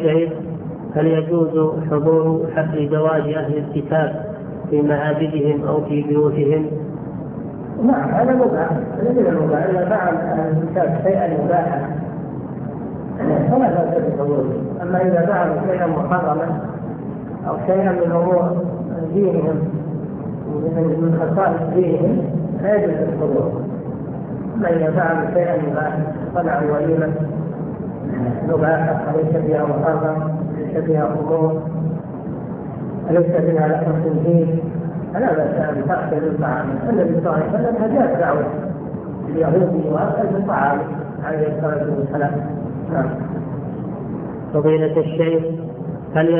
الشيخ، هل يجوز حضور حفل زواج أهل الكتاب في معابدهم أو في بيوتهم؟ نعم، هذا مباح، هذا من المباح. إذا فعل أهل الكتاب شيئا مباحا فلا بأس بالحضور. أما إذا فعل شيئا محرما أو شيئا من أمور دينهم من خصائص دينهم لا يجوز الحضور. أما إذا فعل شيئا مباحا طلع وليمة مباحة وليس فيها محرم، ليس فيها أمور، ليس فيها لحظة الدين، فلا بأس أن تأكل الطعام. النبي صلى الله عليه وسلم أجاب دعوة اليهودي وأكل بالطعام عليه الصلاة والسلام. فضيلة الشيخ، هل